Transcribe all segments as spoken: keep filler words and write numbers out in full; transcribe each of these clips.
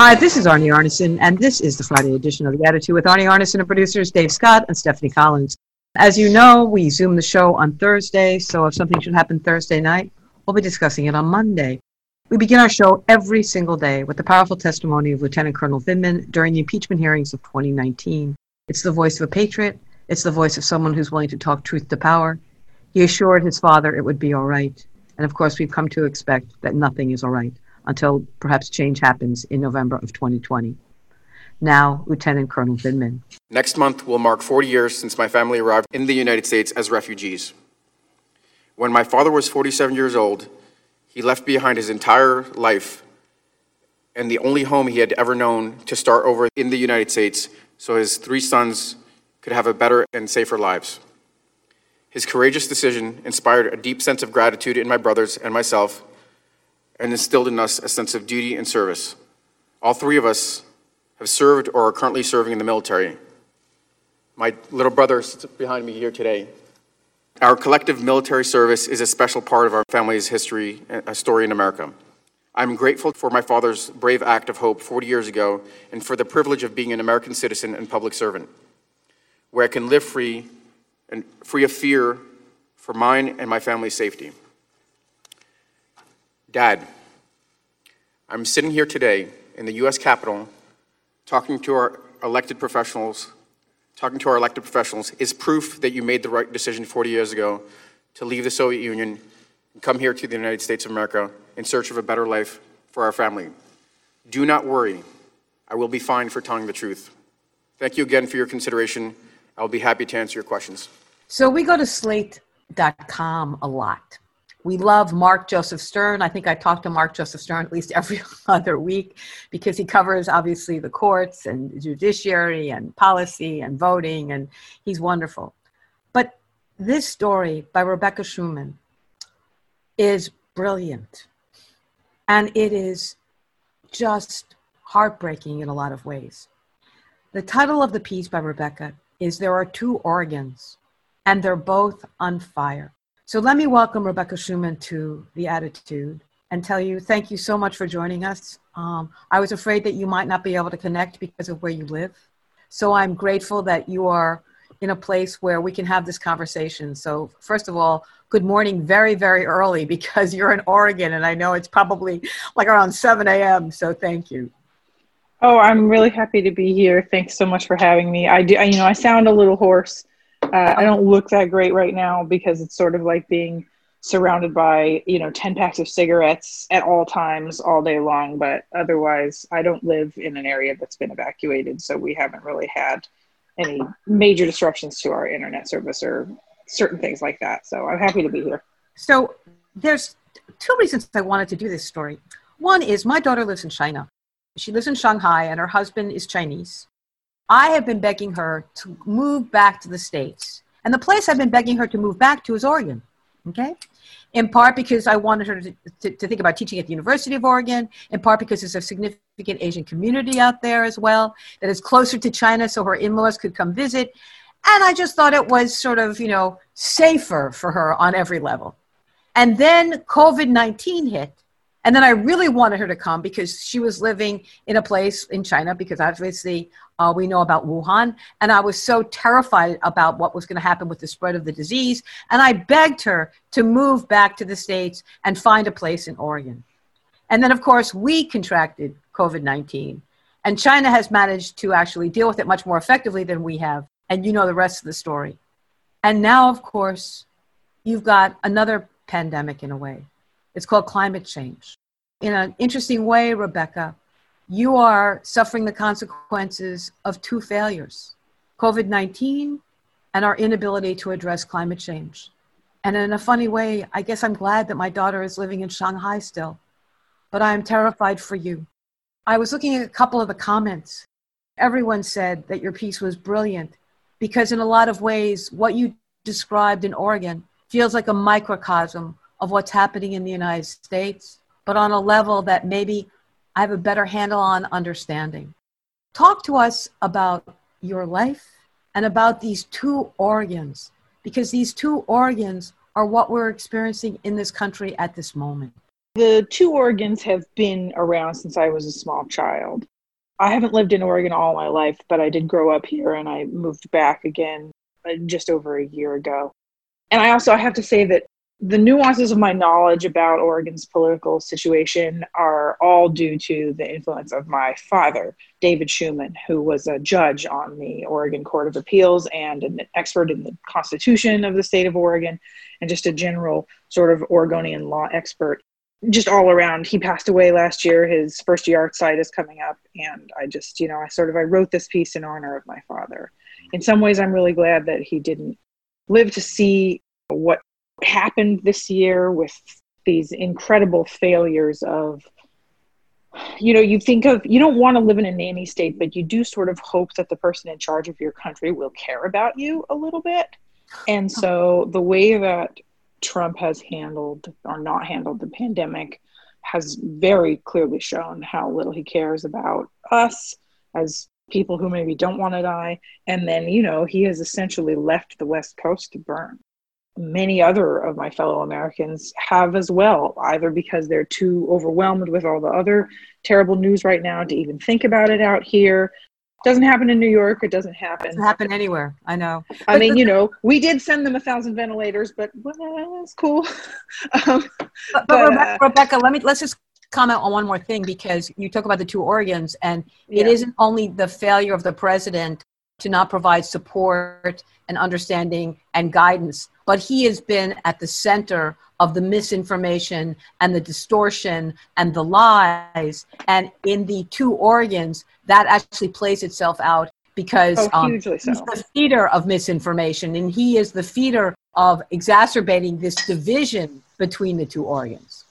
Hi, this is Arnie Arnesen, and this is the Friday edition of The Attitude with Arnie Arnesen and producers Dave Scott and Stephanie Collins. As you know, we Zoom the show on Thursday, so if something should happen Thursday night, we'll be discussing it on Monday. We begin our show every single day with the powerful testimony of Lieutenant Colonel Vindman during the impeachment hearings of twenty nineteen. It's the voice of a patriot. It's the voice of someone who's willing to talk truth to power. He assured his father it would be all right. And of course, we've come to expect that nothing is all right until perhaps change happens in November of twenty twenty. Now, Lieutenant Colonel Vindman. Next month will mark forty years since my family arrived in the United States as refugees. When my father was forty-seven years old, he left behind his entire life and the only home he had ever known to start over in the United States so his three sons could have a better and safer lives. His courageous decision inspired a deep sense of gratitude in my brothers and myself and instilled in us a sense of duty and service. All three of us have served or are currently serving in the military. My little brother sits behind me here today. Our collective military service is a special part of our family's history, a story in America. I'm grateful for my father's brave act of hope forty years ago and for the privilege of being an American citizen and public servant, where I can live free and free of fear for mine and my family's safety. Dad, I'm sitting here today in the U S Capitol talking to our elected professionals, talking to our elected professionals is proof that you made the right decision forty years ago to leave the Soviet Union and come here to the United States of America in search of a better life for our family. Do not worry. I will be fine for telling the truth. Thank you again for your consideration. I'll be happy to answer your questions. So we go to slate dot com a lot. We love Mark Joseph Stern. I think I talk to Mark Joseph Stern at least every other week because he covers, obviously, the courts and judiciary and policy and voting, and he's wonderful. But this story by Rebecca Schuman is brilliant, and it is just heartbreaking in a lot of ways. The title of the piece by Rebecca is There Are Two Oregons, and they're both on fire. So let me welcome Rebecca Schuman to The Attitude and tell you thank you so much for joining us. Um, I was afraid that you might not be able to connect because of where you live. So I'm grateful that you are in a place where we can have this conversation. So first of all, good morning very, very early because you're in Oregon and I know it's probably like around seven a.m. So thank you. Oh, I'm really happy to be here. Thanks so much for having me. I do, you know, I sound a little hoarse. Uh, I don't look that great right now because it's sort of like being surrounded by, you know, ten packs of cigarettes at all times, all day long. But otherwise, I don't live in an area that's been evacuated. So we haven't really had any major disruptions to our internet service or certain things like that. So I'm happy to be here. So there's two reasons I wanted to do this story. One is my daughter lives in China. She lives in Shanghai and her husband is Chinese. I have been begging her to move back to the States. And the place I've been begging her to move back to is Oregon, okay? In part because I wanted her to, to, to think about teaching at the University of Oregon, in part because there's a significant Asian community out there as well that is closer to China so her in-laws could come visit. And I just thought it was sort of, you know, safer for her on every level. And then COVID nineteen hit. And then I really wanted her to come because she was living in a place in China because obviously uh, we know about Wuhan. And I was so terrified about what was going to happen with the spread of the disease. And I begged her to move back to the States and find a place in Oregon. And then, of course, we contracted COVID nineteen. And China has managed to actually deal with it much more effectively than we have. And you know the rest of the story. And now, of course, you've got another pandemic in a way. It's called climate change. In an interesting way, Rebecca, you are suffering the consequences of two failures, COVID nineteen and our inability to address climate change. And in a funny way, I guess I'm glad that my daughter is living in Shanghai still, but I am terrified for you. I was looking at a couple of the comments. Everyone said that your piece was brilliant because in a lot of ways, what you described in Oregon feels like a microcosm of what's happening in the United States, but on a level that maybe I have a better handle on understanding. Talk to us about your life and about these two Oregons, because these two Oregons are what we're experiencing in this country at this moment. The two Oregons have been around since I was a small child. I haven't lived in Oregon all my life, but I did grow up here and I moved back again just over a year ago. And I also I have to say that the nuances of my knowledge about Oregon's political situation are all due to the influence of my father, David Schuman, who was a judge on the Oregon Court of Appeals and an expert in the Constitution of the state of Oregon, and just a general sort of Oregonian law expert. Just all around. He passed away last year. His first yahrzeit is coming up. And I just, you know, I sort of, I wrote this piece in honor of my father. In some ways, I'm really glad that he didn't live to see what happened this year with these incredible failures of, you know, you think of, you don't want to live in a nanny state, but you do sort of hope that the person in charge of your country will care about you a little bit. And so the way that Trump has handled or not handled the pandemic has very clearly shown how little he cares about us as people who maybe don't want to die. And then, you know, he has essentially left the West Coast to burn. Many other of my fellow Americans have as well, either because they're too overwhelmed with all the other terrible news right now to even think about it out here. Doesn't happen in New York. It doesn't happen. Doesn't happen anywhere. I know. I but mean, the, you know, we did send them a thousand ventilators, but well, that's cool. um, but, but, but Rebecca, uh, Rebecca, let me let's just comment on one more thing, because you talk about the two Oregons, and yeah. It isn't only the failure of the president to not provide support and understanding and guidance, but he has been at the center of the misinformation and the distortion and the lies. And in the two Oregons, that actually plays itself out because oh, um, hugely so. He's the feeder of misinformation, and he is the feeder of exacerbating this division between the two Oregons.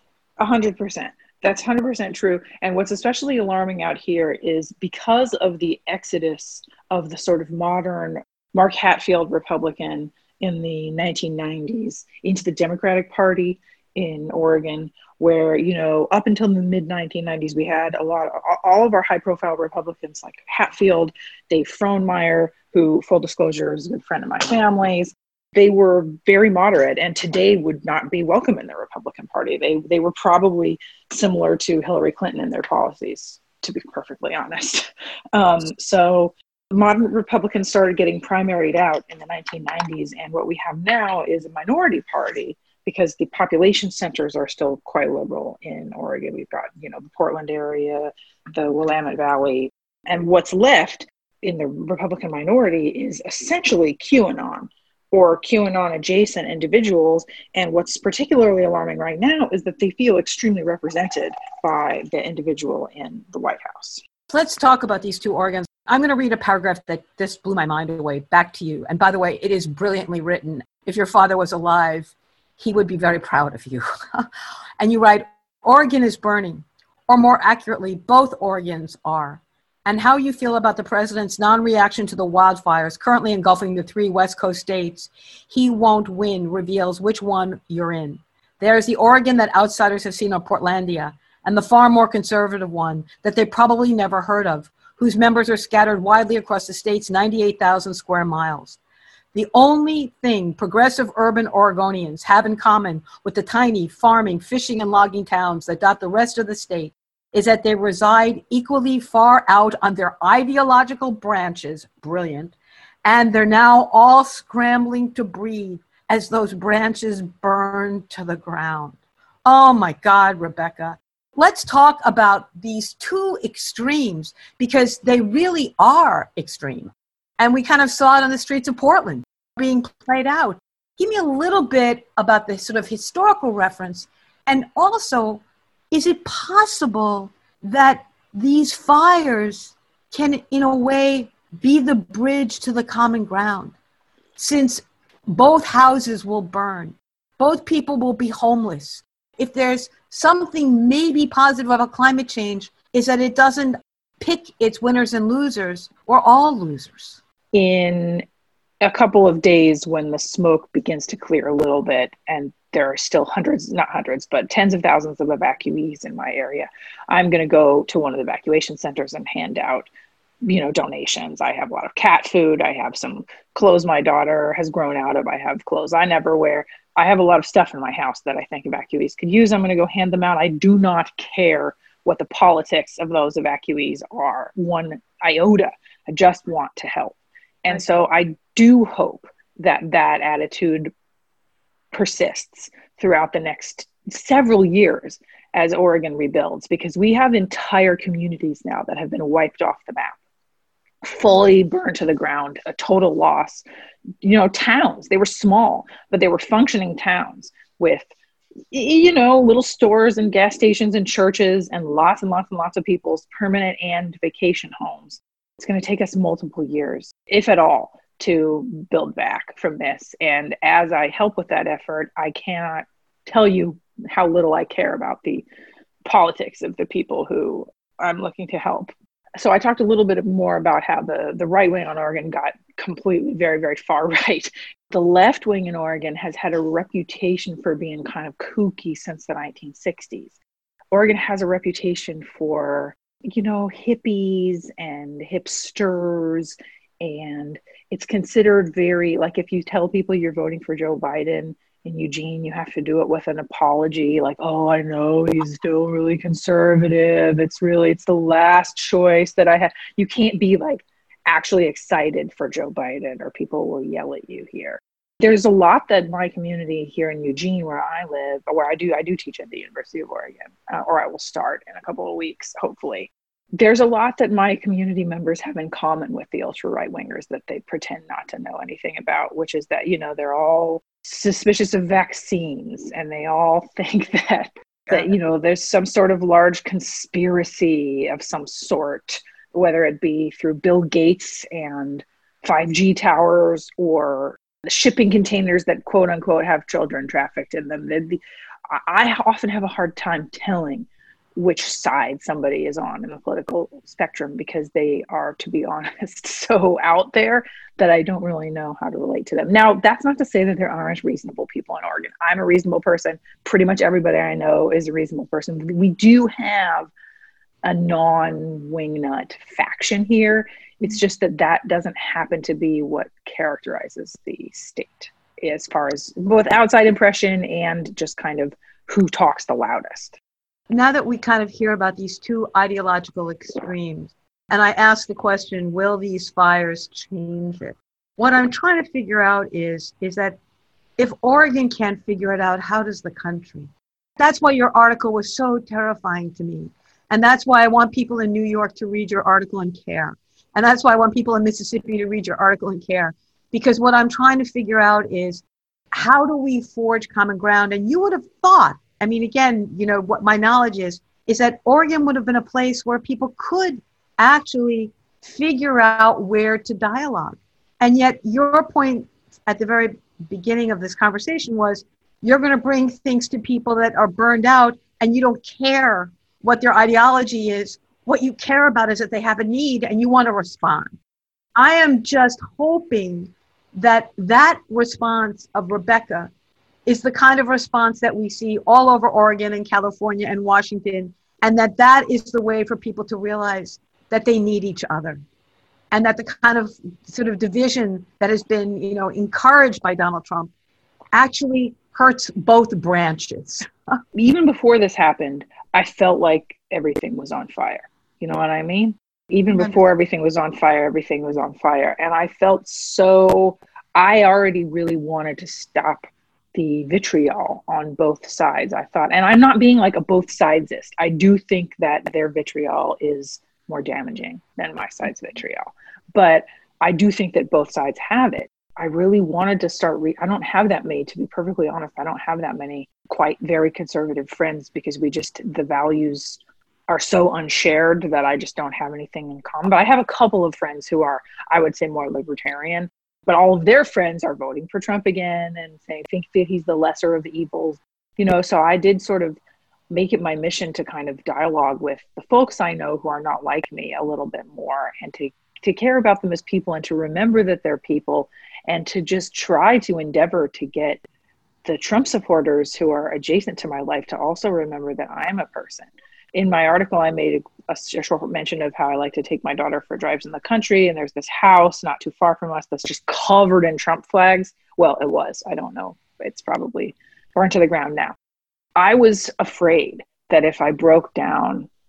A hundred percent. That's one hundred percent true. And what's especially alarming out here is because of the exodus of the sort of modern Mark Hatfield Republican in the nineteen nineties into the Democratic Party in Oregon, where, you know, up until the mid nineteen nineties, we had a lot of, all of our high profile Republicans like Hatfield, Dave Frohnmeyer, who, full disclosure, is a good friend of my family's. They were very moderate and today would not be welcome in the Republican Party. They they were probably similar to Hillary Clinton in their policies, to be perfectly honest. Um, so modern Republicans started getting primaried out in the nineteen nineties. And what we have now is a minority party because the population centers are still quite liberal in Oregon. We've got, you know, the Portland area, the Willamette Valley. And what's left in the Republican minority is essentially QAnon, or QAnon adjacent individuals. And what's particularly alarming right now is that they feel extremely represented by the individual in the White House. Let's talk about these two Oregons. I'm going to read a paragraph that just blew my mind away. Back to you. And by the way, it is brilliantly written. If your father was alive, he would be very proud of you. And you write, Oregon is burning, or more accurately, both Oregons are. And how you feel about the president's non-reaction to the wildfires currently engulfing the three West Coast states. He won't win reveals which one you're in. There's the Oregon that outsiders have seen on Portlandia, and the far more conservative one that they probably never heard of, whose members are scattered widely across the state's ninety-eight thousand square miles. The only thing progressive urban Oregonians have in common with the tiny farming, fishing, and logging towns that dot the rest of the state is that they reside equally far out on their ideological branches, brilliant, and they're now all scrambling to breathe as those branches burn to the ground. Oh my God, Rebecca. Let's talk about these two extremes, because they really are extreme. And we kind of saw it on the streets of Portland being played out. Give me a little bit about the sort of historical reference, and also, is it possible that these fires can, in a way, be the bridge to the common ground? Since both houses will burn, both people will be homeless. If there's something maybe positive about climate change, is that it doesn't pick its winners and losers. We're all losers. In a couple of days, when the smoke begins to clear a little bit and there are still hundreds, not hundreds, but tens of thousands of evacuees in my area, I'm going to go to one of the evacuation centers and hand out, you know, donations. I have a lot of cat food. I have some clothes my daughter has grown out of. I have clothes I never wear. I have a lot of stuff in my house that I think evacuees could use. I'm going to go hand them out. I do not care what the politics of those evacuees are one iota. I just want to help. And Right. so I do hope that that attitude persists throughout the next several years as Oregon rebuilds, because we have entire communities now that have been wiped off the map, fully burned to the ground, a total loss. You know, towns, they were small, but they were functioning towns with, you know, little stores and gas stations and churches and lots and lots and lots of people's permanent and vacation homes. It's going to take us multiple years, if at all, to build back from this. And as I help with that effort, I cannot tell you how little I care about the politics of the people who I'm looking to help. So I talked a little bit more about how the, the right wing on Oregon got completely very, very far right. The left wing in Oregon has had a reputation for being kind of kooky since the nineteen sixties. Oregon has a reputation for, you know, hippies and hipsters, and it's considered very, like, if you tell people you're voting for Joe Biden in Eugene, you have to do it with an apology, like, oh, I know he's still really conservative. It's really, it's the last choice that I have. You can't be like actually excited for Joe Biden or people will yell at you here. There's a lot that my community here in Eugene, where I live, or where I do, I do teach at the University of Oregon, uh, or I will start in a couple of weeks, hopefully. There's a lot that my community members have in common with the ultra right wingers that they pretend not to know anything about, which is that, you know, they're all suspicious of vaccines, and they all think that, that, you know, there's some sort of large conspiracy of some sort, whether it be through Bill Gates and five G towers or the shipping containers that quote unquote have children trafficked in them. The, I often have a hard time telling which side somebody is on in the political spectrum, because they are, to be honest, so out there that I don't really know how to relate to them. Now, that's not to say that there aren't reasonable people in Oregon. I'm a reasonable person. Pretty much everybody I know is a reasonable person. We do have a non-wingnut faction here. It's just that that doesn't happen to be what characterizes the state as far as both outside impression and just kind of who talks the loudest. Now that we kind of hear about these two ideological extremes, and I ask the question, will these fires change it? What I'm trying to figure out is, is that if Oregon can't figure it out, how does the country? That's why your article was so terrifying to me. And that's why I want people in New York to read your article and care. And that's why I want people in Mississippi to read your article and care. Because what I'm trying to figure out is, how do we forge common ground? And you would have thought, I mean, again, you know, what my knowledge is, is that Oregon would have been a place where people could actually figure out where to dialogue. And yet your point at the very beginning of this conversation was, you're going to bring things to people that are burned out, and you don't care what their ideology is. What you care about is that they have a need and you want to respond. I am just hoping that that response of Rebecca is the kind of response that we see all over Oregon and California and Washington, and that that is the way for people to realize that they need each other, and that the kind of sort of division that has been, you know, encouraged by Donald Trump actually hurts both branches. Even before this happened, I felt like everything was on fire. You know what I mean? Even before everything was on fire, everything was on fire. And I felt so, I already really wanted to stop the vitriol on both sides, I thought. And I'm not being like a both sidesist. I do think that their vitriol is more damaging than my side's vitriol. But I do think that both sides have it. I really wanted to start, re- I don't have that many, to be perfectly honest. I don't have that many quite very conservative friends, because we just, the values are so unshared that I just don't have anything in common. But I have a couple of friends who are, I would say, more libertarian. But all of their friends are voting for Trump again and saying, think that he's the lesser of the evils. You know, so I did sort of make it my mission to kind of dialogue with the folks I know who are not like me a little bit more, and to, to care about them as people, and to remember that they're people, and to just try to endeavor to get the Trump supporters who are adjacent to my life to also remember that I'm a person. In my article, I made a, a short mention of how I like to take my daughter for drives in the country. And there's this house not too far from us that's just covered in Trump flags. Well, it was. I don't know. It's probably burned to the ground now. I was afraid that if I broke down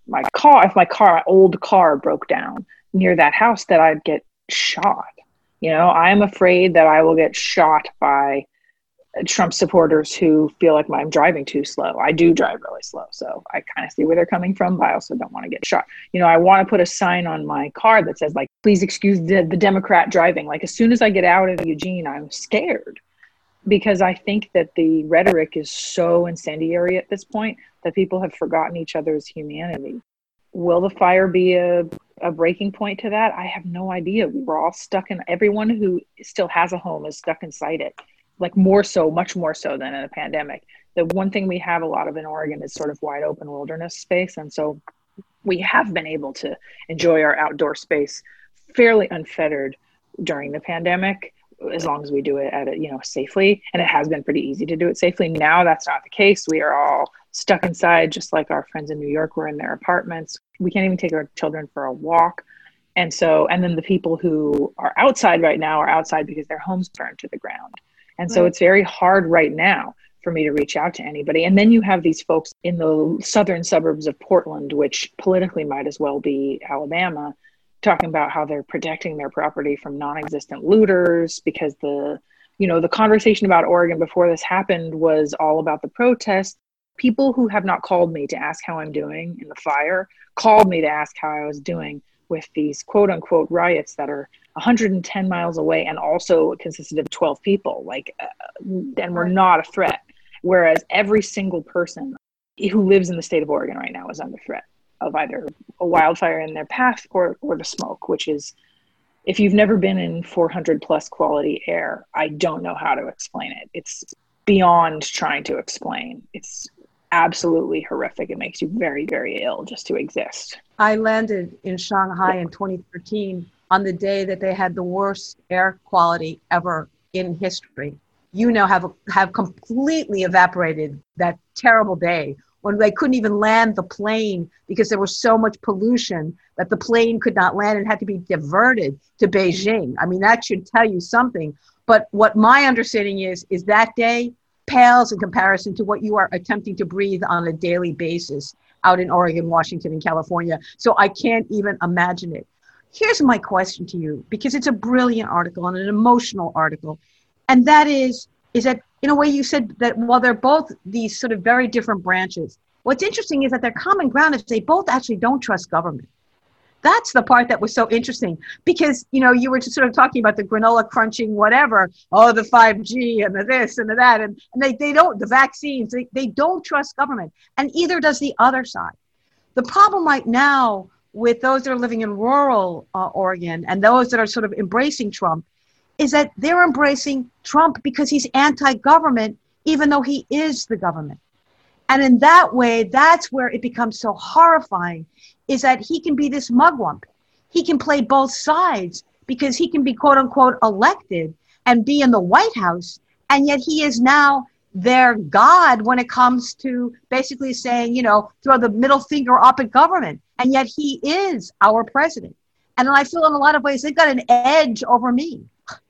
my car, if my car, my old car broke down near that house, that I'd get shot. You know, I'm afraid that I will get shot by Trump supporters who feel like I'm driving too slow. I do drive really slow, so I kind of see where they're coming from, but I also don't want to get shot. You know, I want to put a sign on my car that says, like, please excuse the, the Democrat driving. Like, as soon as I get out of Eugene, I'm scared, because I think that the rhetoric is so incendiary at this point that people have forgotten each other's humanity. Will the fire be a, a breaking point to that? I have no idea. We were all stuck in, everyone who still has a home is stuck inside it. Like, more so, much more so than in a pandemic. The one thing we have a lot of in Oregon is sort of wide open wilderness space. And so we have been able to enjoy our outdoor space fairly unfettered during the pandemic, as long as we do it at it, you know, safely. And it has been pretty easy to do it safely. Now that's not the case. We are all stuck inside, just like our friends in New York were in their apartments. We can't even take our children for a walk. And so, and then the people who are outside right now are outside because their homes burned to the ground. And so it's very hard right now for me to reach out to anybody. And then you have these folks in the southern suburbs of Portland, which politically might as well be Alabama, talking about how they're protecting their property from non-existent looters, because the, you know, the conversation about Oregon before this happened was all about the protests. People who have not called me to ask how I'm doing in the fire called me to ask how I was doing with these quote unquote riots that are one hundred ten miles away and also consisted of twelve people, like, uh, and we're not a threat. Whereas every single person who lives in the state of Oregon right now is under threat of either a wildfire in their path or, or the smoke, which is, if you've never been in four hundred plus quality air, I don't know how to explain it. It's beyond trying to explain. It's absolutely horrific. It makes you very, very ill just to exist. I landed in Shanghai in twenty thirteen on the day that they had the worst air quality ever in history. You know, have have completely evaporated that terrible day when they couldn't even land the plane because there was so much pollution that the plane could not land and had to be diverted to Beijing. I mean, that should tell you something. But what my understanding is, is that day pales in comparison to what you are attempting to breathe on a daily basis out in Oregon, Washington, and California. So I can't even imagine it. Here's my question to you, because it's a brilliant article and an emotional article. And that is, is that in a way you said that while they're both these sort of very different branches, what's interesting is that their common ground is they both actually don't trust government. That's the part that was so interesting, because, you know, you were just sort of talking about the granola crunching, whatever, oh, the five G and the this and the that, and, and they, they don't, the vaccines, they, they don't trust government, and either does the other side. The problem right now with those that are living in rural uh, Oregon and those that are sort of embracing Trump is that they're embracing Trump because he's anti-government, even though he is the government. And in that way, that's where it becomes so horrifying, is that he can be this mugwump. He can play both sides because he can be, quote unquote, elected and be in the White House. And yet he is now their God when it comes to basically saying, you know, throw the middle finger up at government. And yet he is our president. And I feel in a lot of ways, they've got an edge over me.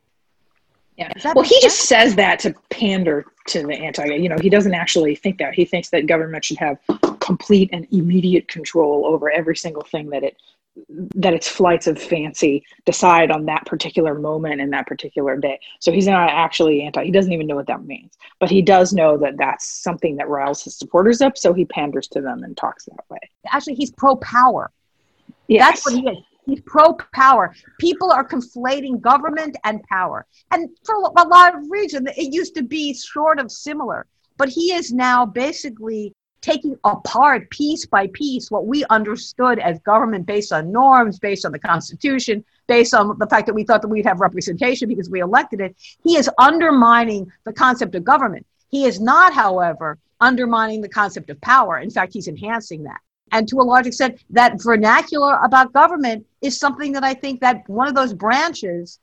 Yeah. Well, he just says that to pander to the anti, you know, he doesn't actually think that. He thinks that government should have complete and immediate control over every single thing that it, that its flights of fancy decide on that particular moment and that particular day. So he's not actually anti, he doesn't even know what that means, but he does know that that's something that riles his supporters up. So he panders to them and talks that way. Actually, he's pro-power. Yes. That's what he is. He's pro-power. People are conflating government and power. And for a lot of reasons, it used to be sort of similar. But he is now basically taking apart piece by piece what we understood as government based on norms, based on the Constitution, based on the fact that we thought that we'd have representation because we elected it. He is undermining the concept of government. He is not, however, undermining the concept of power. In fact, he's enhancing that. And to a large extent, that vernacular about government is something that I think that one of those branches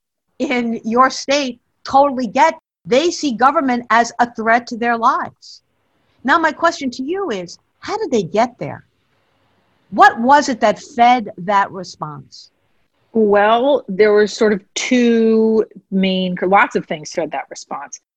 in your state totally get. They see government as a threat to their lives. Now, my question to you is, how did they get there? What was it that fed that response? Well, there were sort of two main, lots of things fed that response.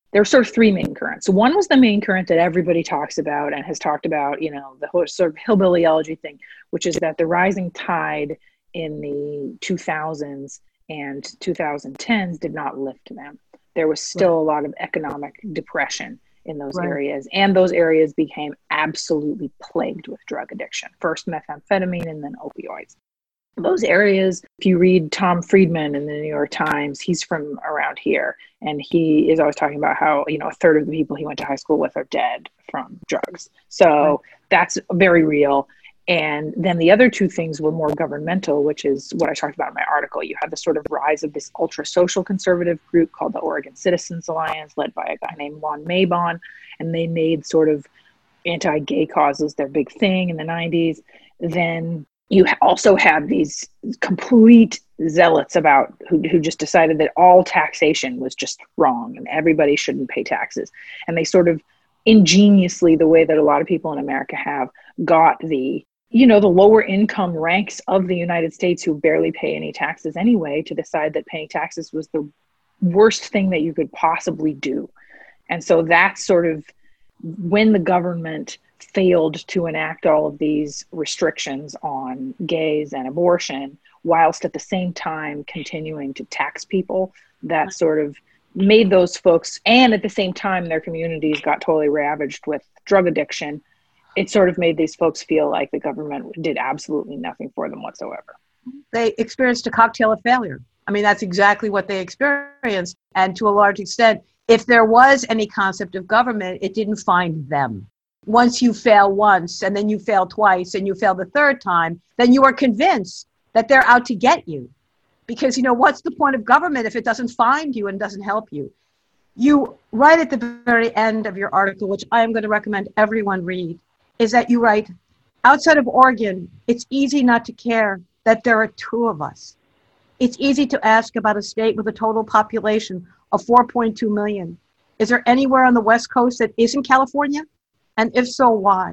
there were sort of three main currents. So one was the main current that everybody talks about and has talked about, you know, the whole sort of hillbilly elegy thing, which is that the rising tide in the two thousands and twenty tens did not lift them. There was still a lot of economic depression in those right. areas. And those areas became absolutely plagued with drug addiction. First methamphetamine and then opioids. Those areas, if you read Tom Friedman in the New York Times, he's from around here. And he is always talking about how, you know, a third of the people he went to high school with are dead from drugs. So right. that's very real. And then the other two things were more governmental, which is what I talked about in my article. You had the sort of rise of this ultra social conservative group called the Oregon Citizens Alliance, led by a guy named Juan Mabon. And they made sort of anti-gay causes their big thing in the nineties. Then you also had these complete zealots about who, who just decided that all taxation was just wrong and everybody shouldn't pay taxes. And they sort of ingeniously, the way that a lot of people in America have, got the you know, the lower income ranks of the United States who barely pay any taxes anyway to decide that paying taxes was the worst thing that you could possibly do. And so that's sort of when the government failed to enact all of these restrictions on gays and abortion, whilst at the same time continuing to tax people, that sort of made those folks, and at the same time their communities got totally ravaged with drug addiction. It sort of made these folks feel like the government did absolutely nothing for them whatsoever. They experienced a cocktail of failure. I mean, that's exactly what they experienced. And to a large extent, if there was any concept of government, it didn't find them. Once you fail once, and then you fail twice, and you fail the third time, then you are convinced that they're out to get you. Because, you know, what's the point of government if it doesn't find you and doesn't help you? You write at the very end of your article, which I am going to recommend everyone read, is that you write, outside of Oregon, it's easy not to care that there are two of us. It's easy to ask about a state with a total population of four point two million. Is there anywhere on the West Coast that isn't California? And if so, why?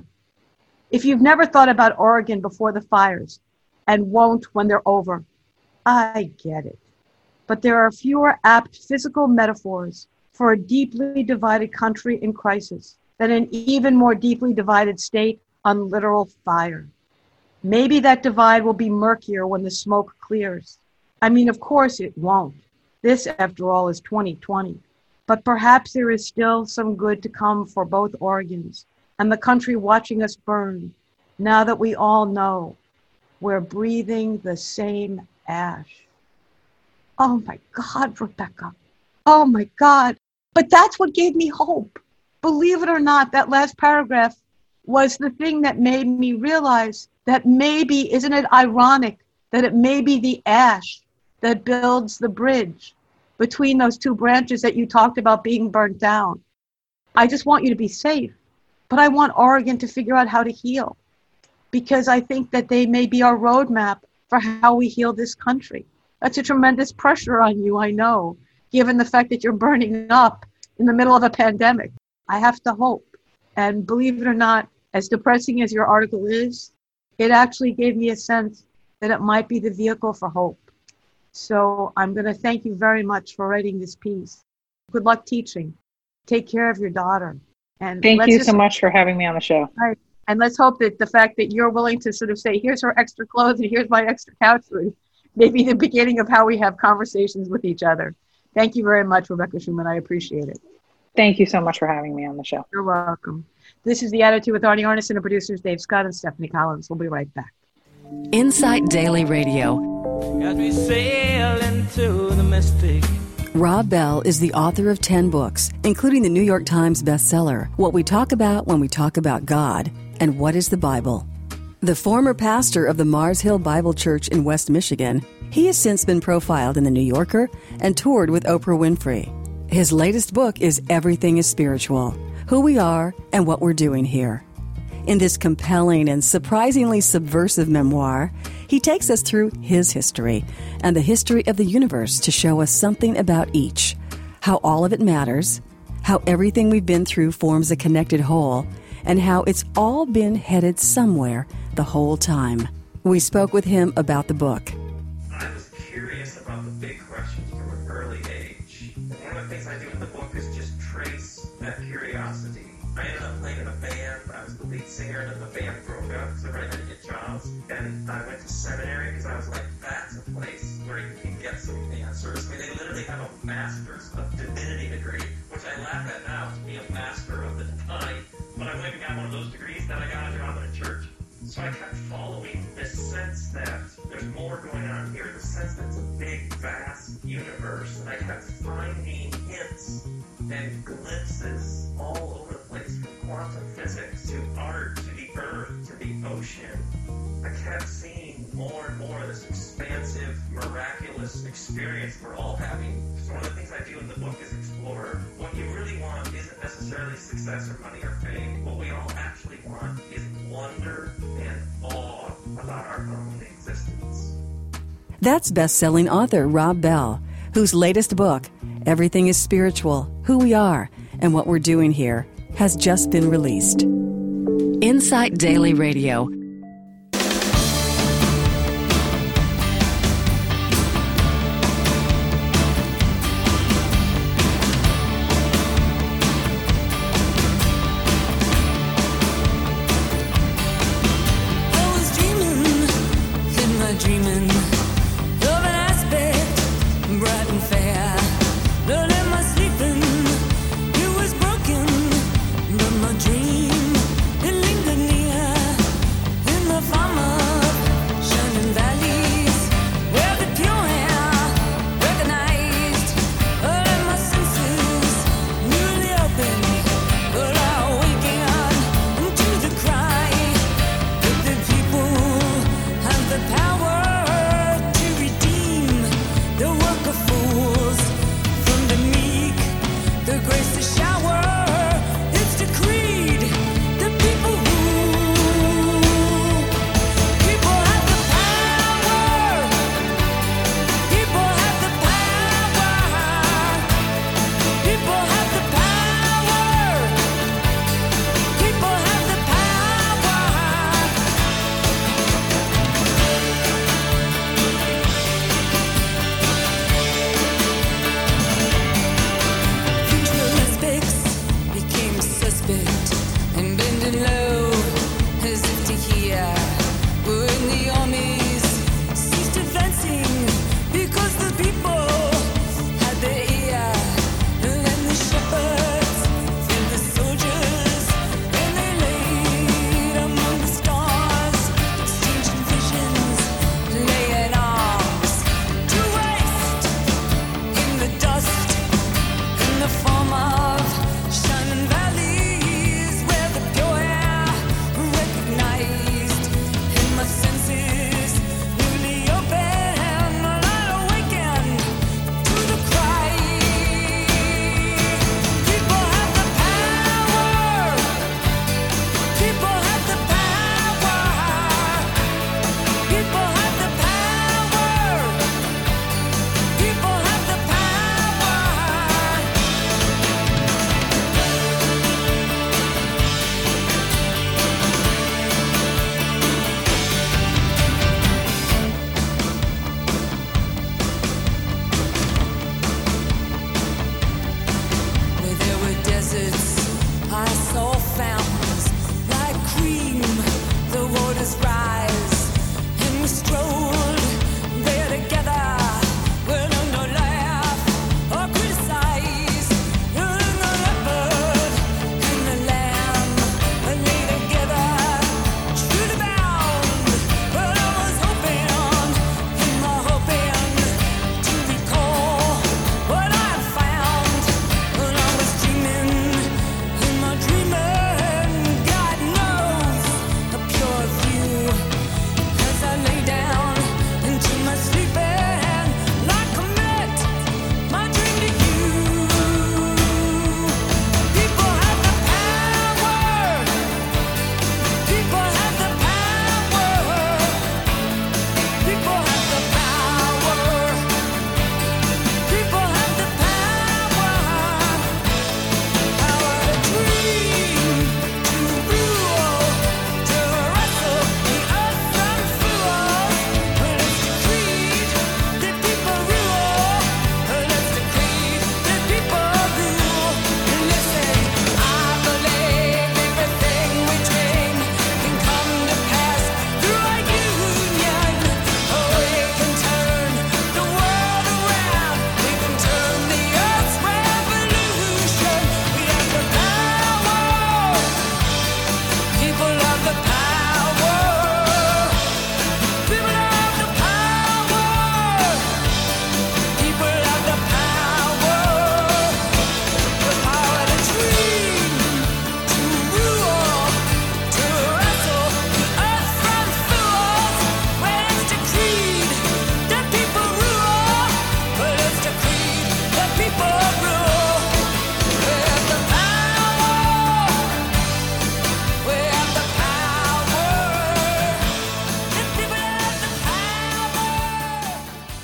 If you've never thought about Oregon before the fires and won't when they're over, I get it. But there are fewer apt physical metaphors for a deeply divided country in crisis than an even more deeply divided state on literal fire. Maybe that divide will be murkier when the smoke clears. I mean, of course it won't. This, after all, is twenty twenty. But perhaps there is still some good to come for both Oregons and the country watching us burn, now that we all know we're breathing the same ash. Oh my God, Rebecca. Oh my God. But that's what gave me hope. Believe it or not, that last paragraph was the thing that made me realize that maybe, isn't it ironic that it may be the ash that builds the bridge between those two branches that you talked about being burnt down? I just want you to be safe, but I want Oregon to figure out how to heal, because I think that they may be our roadmap for how we heal this country. That's a tremendous pressure on you, I know, given the fact that you're burning up in the middle of a pandemic. I have to hope. And believe it or not, as depressing as your article is, it actually gave me a sense that it might be the vehicle for hope. So I'm going to thank you very much for writing this piece. Good luck teaching. Take care of your daughter. And thank you just, so much for having me on the show. Right. And let's hope that the fact that you're willing to sort of say, here's her extra clothes and here's my extra couch food, maybe the beginning of how we have conversations with each other. Thank you very much, Rebecca Schuman. I appreciate it. Thank you so much for having me on the show. You're welcome. This is The Attitude with Arnie Arnesen and producers Dave Scott and Stephanie Collins. We'll be right back. Insight Daily Radio. As we sail into the mystic. Rob Bell is the author of ten books, including the New York Times bestseller, What We Talk About When We Talk About God, and What is the Bible? The former pastor of the Mars Hill Bible Church in West Michigan, he has since been profiled in The New Yorker and toured with Oprah Winfrey. His latest book is Everything is Spiritual, Who We Are and What We're Doing Here. In this compelling and surprisingly subversive memoir, he takes us through his history and the history of the universe to show us something about each, how all of it matters, how everything we've been through forms a connected whole, and how it's all been headed somewhere the whole time. We spoke with him about the book. I was curious about the big questions from an early age. One of the things I do in the book is just trace played in a band. I was the lead singer, and then the band broke up because everybody had to get jobs. And I went to seminary because I was like, that's a place where you can get some answers. I mean, they literally have a master's of divinity degree, which I laugh at now to be a master of the divine. But I went and got one of those degrees, then I got a job in a church. So I kept following this sense that there's more going on here, the sense that it's a big, vast universe, and I kept finding hints and glimpses all over the place, from quantum physics to art to the earth to the ocean. I kept seeing more and more of this expansive, miraculous experience we're all having. So one of the things I do in the book is explore what you really want isn't necessarily success or money or fame. What we all actually want is wonder and awe about our own existence. That's best-selling author Rob Bell, whose latest book, Everything is Spiritual, Who We Are, and What We're Doing Here, has just been released. Insight Daily Radio. Form of shining valleys where the pure air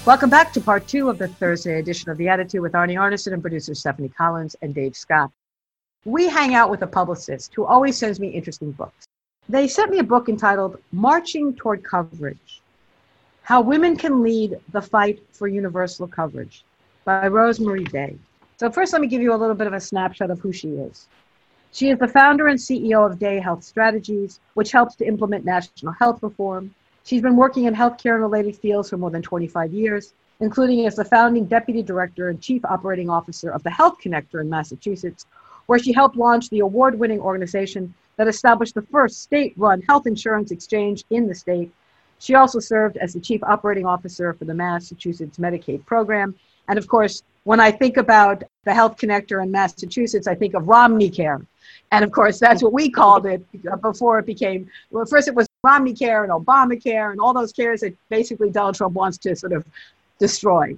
Welcome back to part two of the Thursday edition of The Attitude with Arnie Arneson and producer Stephanie Collins and Dave Scott. We hang out with a publicist who always sends me interesting books. They sent me a book entitled Marching Toward Coverage: How Women Can Lead the Fight for Universal Coverage by Rosemarie Day. So first, let me give you a little bit of a snapshot of who she is. She is the founder and C E O of Day Health Strategies, which helps to implement national health reform. She's been working in healthcare and related fields for more than twenty-five years, including as the founding deputy director and chief operating officer of the Health Connector in Massachusetts, where she helped launch the award-winning organization that established the first state-run health insurance exchange in the state. She also served as the chief operating officer for the Massachusetts Medicaid program. And of course, when I think about the Health Connector in Massachusetts, I think of Romney Care. And of course, that's what we called it before it became, well, first it was Romney Care and Obamacare and all those cares that basically Donald Trump wants to sort of destroy.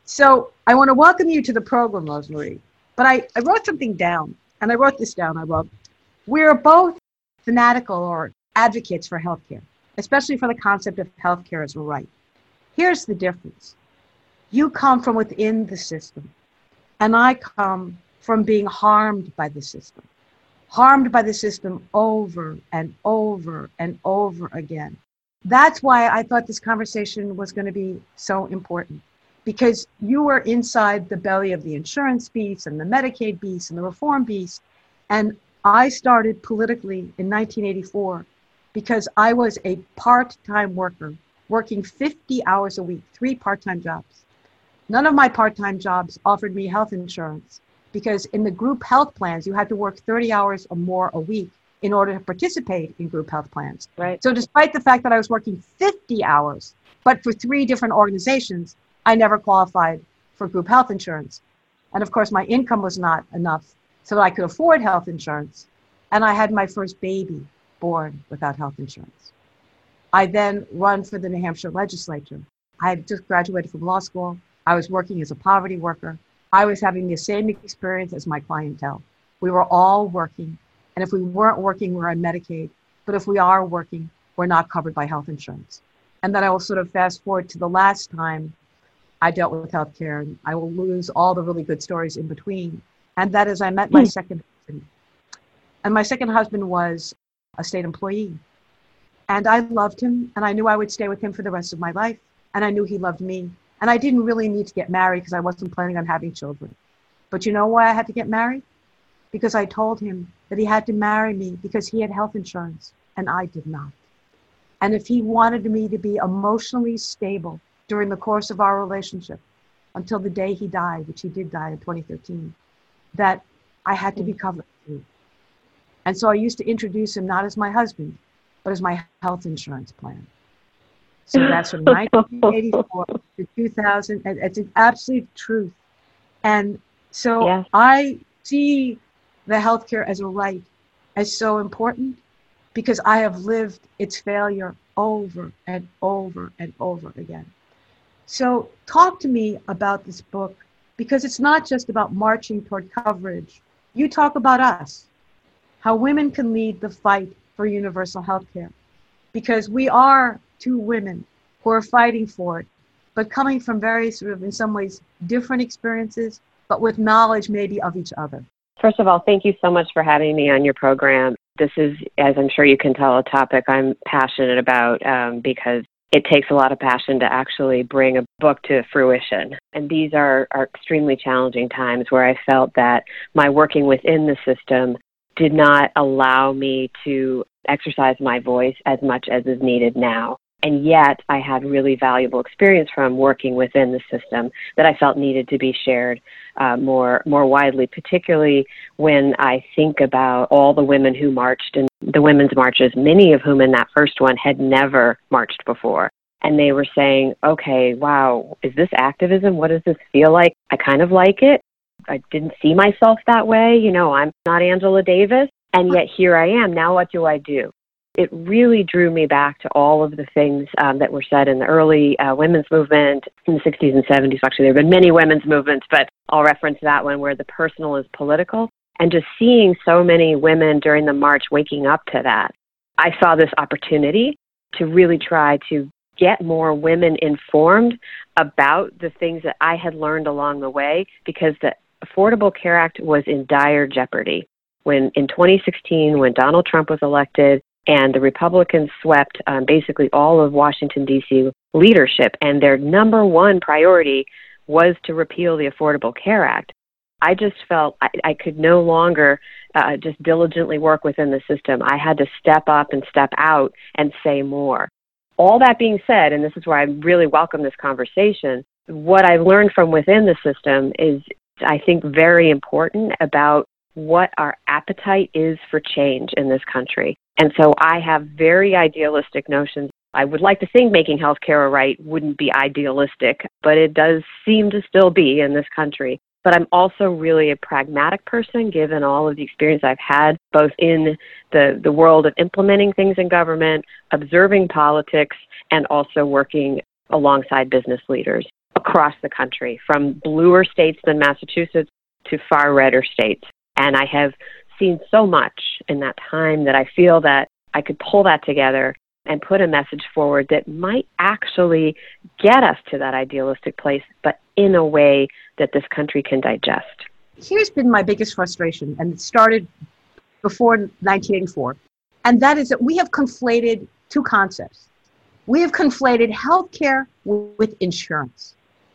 So I want to welcome you to the program, Rosemarie. But I, I wrote something down, and I wrote this down. I wrote, we're both fanatical or advocates for healthcare, especially for the concept of healthcare as a right. Here's the difference. You come from within the system, and I come from being harmed by the system. Harmed by the system over and over and over again. That's why I thought this conversation was going to be so important, because you were inside the belly of the insurance beast and the Medicaid beast and the reform beast. And I started politically in nineteen eighty-four because I was a part-time worker working fifty hours a week, three part-time jobs. None of my part-time jobs offered me health insurance, because in the group health plans, you had to work thirty hours or more a week in order to participate in group health plans. Right. So despite the fact that I was working fifty hours, but for three different organizations, I never qualified for group health insurance. And of course, my income was not enough so that I could afford health insurance. And I had my first baby born without health insurance. I then run for the New Hampshire legislature. I had just graduated from law school. I was working as a poverty worker. I was having the same experience as my clientele. We were all working. And if we weren't working, we're on Medicaid. But if we are working, we're not covered by health insurance. And then I will sort of fast forward to the last time I dealt with healthcare, and I will lose all the really good stories in between. And that is I met my second husband. And my second husband was a state employee. And I loved him, and I knew I would stay with him for the rest of my life. And I knew he loved me. And I didn't really need to get married because I wasn't planning on having children. But you know why I had to get married? Because I told him that he had to marry me because he had health insurance and I did not. And if he wanted me to be emotionally stable during the course of our relationship until the day he died, which he did die in twenty thirteen, that I had to be covered. And so I used to introduce him not as my husband, but as my health insurance plan. So that's from nineteen eighty-four to two thousand. And it's an absolute truth. And so yeah. I see the healthcare as a right as so important because I have lived its failure over and over and over again. So talk to me about this book, because it's not just about marching toward coverage. You talk about us, how women can lead the fight for universal healthcare, because we are two women who are fighting for it, but coming from very sort of, in some ways, different experiences, but with knowledge maybe of each other. First of all, thank you so much for having me on your program. This is, as I'm sure you can tell, a topic I'm passionate about um, because it takes a lot of passion to actually bring a book to fruition. And these are, are extremely challenging times where I felt that my working within the system did not allow me to exercise my voice as much as is needed now. And yet I had really valuable experience from working within the system that I felt needed to be shared uh, more more widely, particularly when I think about all the women who marched in the women's marches, many of whom in that first one had never marched before. And they were saying, okay, wow, is this activism? What does this feel like? I kind of like it. I didn't see myself that way. You know, I'm not Angela Davis. And yet here I am. Now what do I do? It really drew me back to all of the things um, that were said in the early uh, women's movement in the sixties and seventies. Actually, there have been many women's movements, but I'll reference that one where the personal is political. And just seeing so many women during the march waking up to that, I saw this opportunity to really try to get more women informed about the things that I had learned along the way, because the Affordable Care Act was in dire jeopardy. When in twenty sixteen, when Donald Trump was elected and the Republicans swept um, basically all of Washington, D C leadership, and their number one priority was to repeal the Affordable Care Act, I just felt I, I could no longer uh, just diligently work within the system. I had to step up and step out and say more. All that being said, and this is where I really welcome this conversation, what I've learned from within the system is, I think, very important about what our appetite is for change in this country. And so I have very idealistic notions. I would like to think making healthcare a right wouldn't be idealistic, but it does seem to still be in this country. But I'm also really a pragmatic person, given all of the experience I've had, both in the, the world of implementing things in government, observing politics, and also working alongside business leaders across the country, from bluer states than Massachusetts to far redder states. And I have seen so much in that time that I feel that I could pull that together and put a message forward that might actually get us to that idealistic place, but in a way that this country can digest. Here's been my biggest frustration, and it started before nineteen eighty-four, and that is that we have conflated two concepts. We have conflated healthcare with insurance.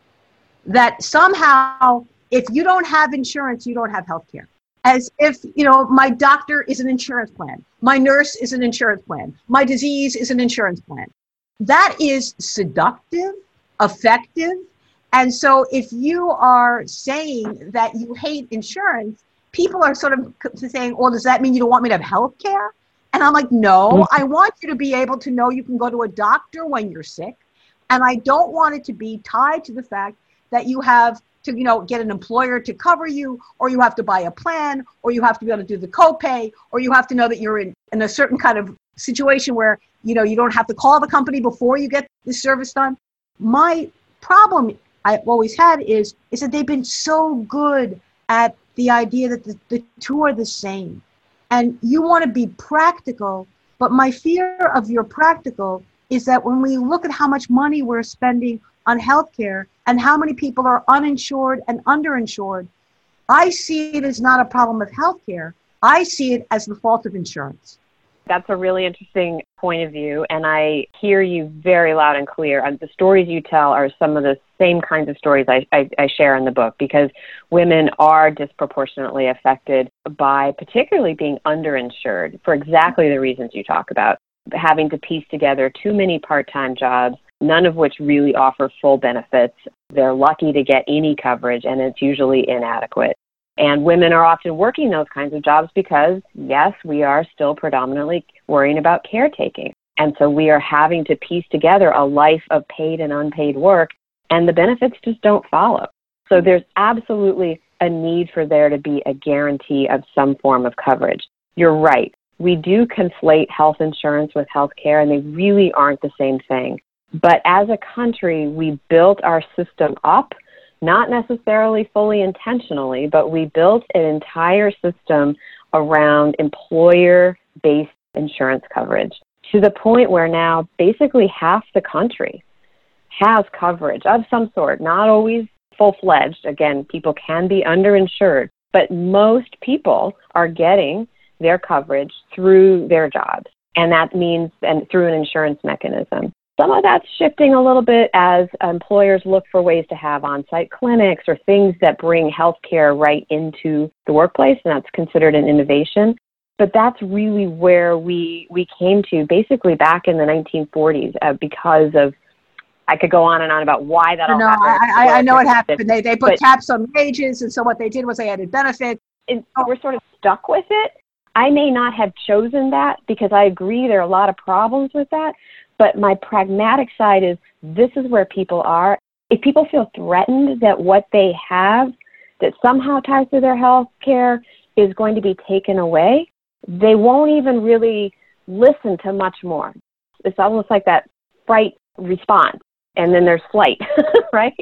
That somehow, if you don't have insurance, you don't have healthcare. As if, you know, my doctor is an insurance plan. My nurse is an insurance plan. My disease is an insurance plan. That is seductive, effective. And so if you are saying that you hate insurance, people are sort of saying, well, does that mean you don't want me to have health care? And I'm like, no, I want you to be able to know you can go to a doctor when you're sick. And I don't want it to be tied to the fact that you have to, you know, get an employer to cover you, or you have to buy a plan, or you have to be able to do the copay, or you have to know that you're in, in a certain kind of situation where, you know, you don't have to call the company before you get the service done. My problem I've always had is, is that they've been so good at the idea that the, the two are the same. And you want to be practical, but my fear of your practical is that when we look at how much money we're spending on healthcare and how many people are uninsured and underinsured, I see it as not a problem of healthcare. I see it as the fault of insurance. That's a really interesting point of view, and I hear you very loud and clear. And the stories you tell are some of the same kinds of stories I, I, I share in the book, because women are disproportionately affected by particularly being underinsured for exactly the reasons you talk about, having to piece together too many part-time jobs, none of which really offer full benefits. They're lucky to get any coverage, and it's usually inadequate. And women are often working those kinds of jobs because, yes, we are still predominantly worrying about caretaking. And so we are having to piece together a life of paid and unpaid work, and the benefits just don't follow. So there's absolutely a need for there to be a guarantee of some form of coverage. You're right. We do conflate health insurance with health care, and they really aren't the same thing. But as a country, we built our system up, not necessarily fully intentionally, but we built an entire system around employer-based insurance coverage to the point where now basically half the country has coverage of some sort, not always full-fledged. Again, people can be underinsured, but most people are getting their coverage through their jobs, and that means and through an insurance mechanism. Some of that's shifting a little bit as employers look for ways to have on-site clinics or things that bring healthcare right into the workplace, and that's considered an innovation. But that's really where we we came to basically back in the nineteen forties uh, because of, I could go on and on about why that all no, happened. I, I, I know what happened. They, they put but, caps on wages, and so what they did was they added benefits. And we're sort of stuck with it. I may not have chosen that because I agree there are a lot of problems with that. But my pragmatic side is this is where people are. If people feel threatened that what they have that somehow ties to their health care is going to be taken away, they won't even really listen to much more. It's almost like that fright response, and then there's flight, right?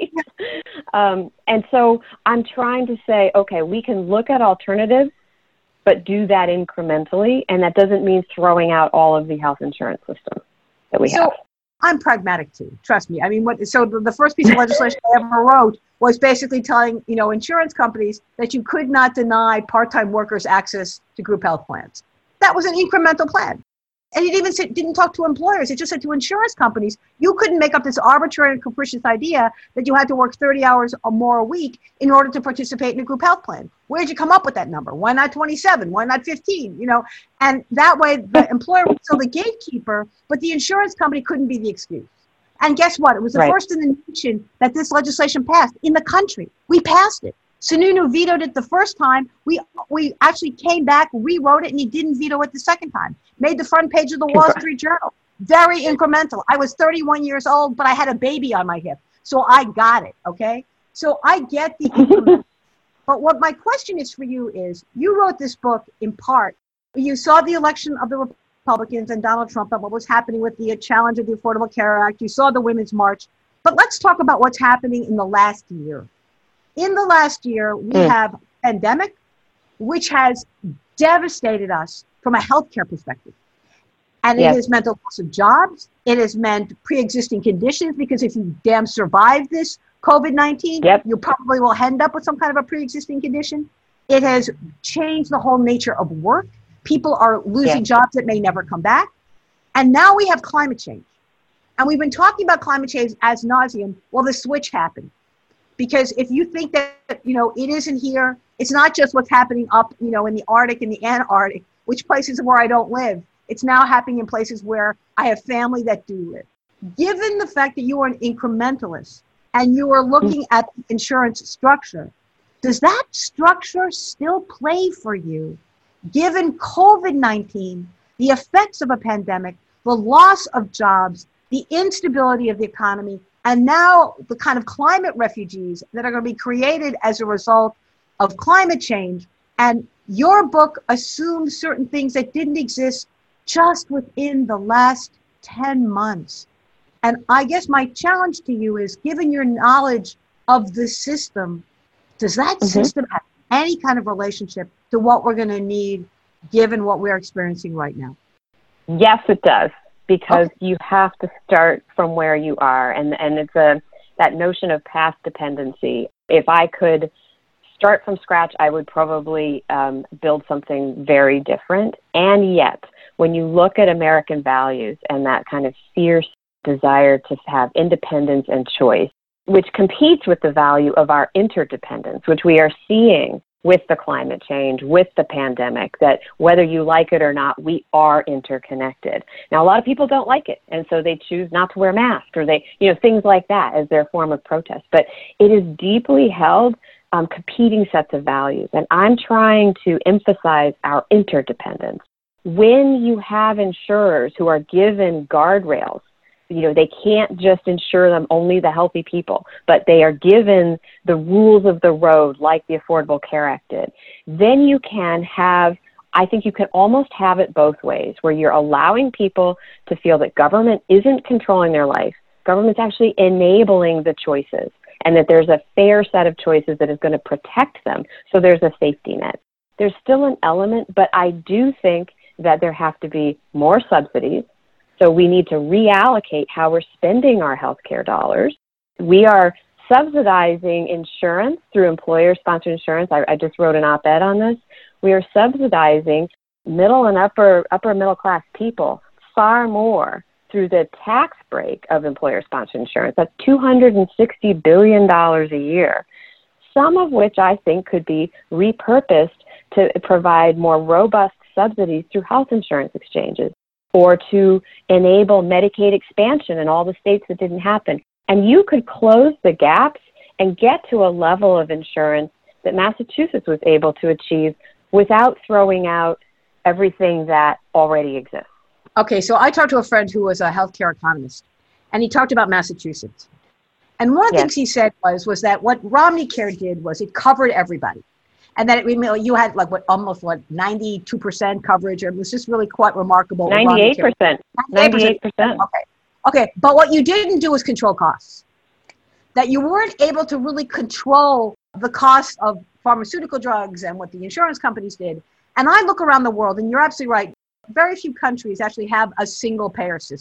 Um, and so I'm trying to say, okay, we can look at alternatives, but do that incrementally, and that doesn't mean throwing out all of the health insurance system that we so, have. I'm pragmatic too. Trust me. I mean, what? So the, the first piece of legislation I ever wrote was basically telling, you know, insurance companies that you could not deny part-time workers access to group health plans. That was an incremental plan. And it even said, didn't talk to employers. It just said to insurance companies, you couldn't make up this arbitrary and capricious idea that you had to work thirty hours or more a week in order to participate in a group health plan. Where did you come up with that number? Why not twenty-seven? Why not fifteen? You know, and that way the employer was still the gatekeeper, but the insurance company couldn't be the excuse. And guess what? It was the Right. first in the nation that this legislation passed in the country. We passed it. Sununu vetoed it the first time. We we actually came back, rewrote it, and he didn't veto it the second time. Made the front page of the Wall Congrats. Street Journal. Very incremental. I was thirty-one years old, but I had a baby on my hip. So I got it, okay? So I get the incremental. But what my question is for you is, you wrote this book in part. You saw the election of the Republicans and Donald Trump and what was happening with the challenge of the Affordable Care Act. You saw the Women's March. But let's talk about what's happening in the last year. In the last year, we Mm. have a pandemic, which has devastated us from a healthcare perspective. And Yes. it has meant a loss of jobs. It has meant pre-existing conditions, because if you damn survive this COVID nineteen, Yep. you probably will end up with some kind of a pre-existing condition. It has changed the whole nature of work. People are losing Yes. jobs that may never come back. And now we have climate change. And we've been talking about climate change as nauseum. Well, the switch happened. Because if you think that, you know, it isn't here, it's not just what's happening up, you know, in the Arctic and the Antarctic, which places where I don't live. It's now happening in places where I have family that do live. Given the fact that you are an incrementalist and you are looking at the insurance structure, does that structure still play for you, given COVID nineteen, the effects of a pandemic, the loss of jobs, the instability of the economy, and now the kind of climate refugees that are going to be created as a result of climate change? And your book assumes certain things that didn't exist just within the last ten months. And I guess my challenge to you is, given your knowledge of the system, does that Mhm. system have any kind of relationship to what we're going to need, given what we're experiencing right now? Yes, it does, because Okay. you have to start from where you are, and and it's a that notion of past dependency. If I could start from scratch, I would probably um, build something very different. And yet, when you look at American values and that kind of fierce desire to have independence and choice, which competes with the value of our interdependence, which we are seeing with the climate change, with the pandemic, that whether you like it or not, we are interconnected. Now, a lot of people don't like it, and so they choose not to wear masks, or they, you know, things like that as their form of protest. But it is deeply held um, competing sets of values, and I'm trying to emphasize our interdependence. When you have insurers who are given guardrails, you know, they can't just insure them only the healthy people, but they are given the rules of the road like the Affordable Care Act did, then you can have, I think you can almost have it both ways, where you're allowing people to feel that government isn't controlling their life, government's actually enabling the choices, and that there's a fair set of choices that is going to protect them, so there's a safety net. There's still an element, but I do think that there have to be more subsidies. So we need to reallocate how we're spending our healthcare dollars. We are subsidizing insurance through employer-sponsored insurance. I, I just wrote an op-ed on this. We are subsidizing middle and upper upper middle class people far more through the tax break of employer-sponsored insurance. That's two hundred sixty billion dollars a year, some of which I think could be repurposed to provide more robust subsidies through health insurance exchanges, or to enable Medicaid expansion in all the states that didn't happen. And you could close the gaps and get to a level of insurance that Massachusetts was able to achieve without throwing out everything that already exists. Okay, so I talked to a friend who was a healthcare economist, and he talked about Massachusetts. And one of the Yes. things he said was, was that what Romney Care did was it covered everybody. And that it, you had like what, almost what, ninety-two percent coverage. It was just really quite remarkable. what Romney ninety-eight Care- percent. ninety-eight percent. Okay. Okay. But what you didn't do was control costs. That you weren't able to really control the cost of pharmaceutical drugs and what the insurance companies did. And I look around the world, and you're absolutely right. Very few countries actually have a single payer system.